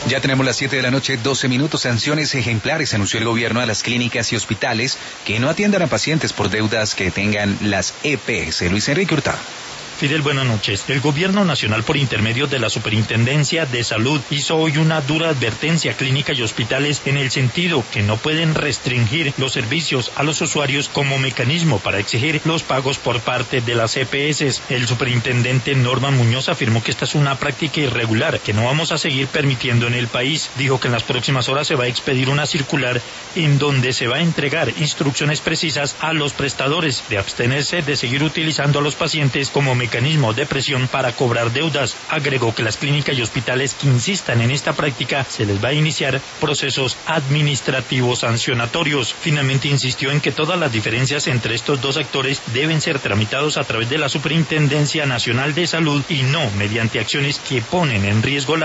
Ya tenemos las 7 de la noche, 12 minutos. Sanciones ejemplares anunció el gobierno a las clínicas y hospitales que no atiendan a pacientes por deudas que tengan las EPS. Luis Enrique Hurtado. Fidel, buenas noches. El Gobierno Nacional, por intermedio de la Superintendencia de Salud, hizo hoy una dura advertencia a clínicas y hospitales en el sentido que no pueden restringir los servicios a los usuarios como mecanismo para exigir los pagos por parte de las EPS. El superintendente Norman Muñoz afirmó que esta es una práctica irregular que no vamos a seguir permitiendo en el país. Dijo que en las próximas horas se va a expedir una circular en donde se va a entregar instrucciones precisas a los prestadores de abstenerse de seguir utilizando a los pacientes como mecanismo de presión para cobrar deudas. Agregó que las clínicas y hospitales que insistan en esta práctica se les va a iniciar procesos administrativos sancionatorios. Finalmente insistió en que todas las diferencias entre estos dos actores deben ser tramitados a través de la Superintendencia Nacional de Salud y no mediante acciones que ponen en riesgo la